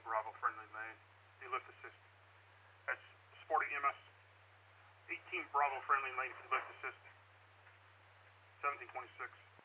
Bravo friendly lane. If you lift assist. That's Sporting EMS. 18 Bravo friendly lane if you lift assist. 1726.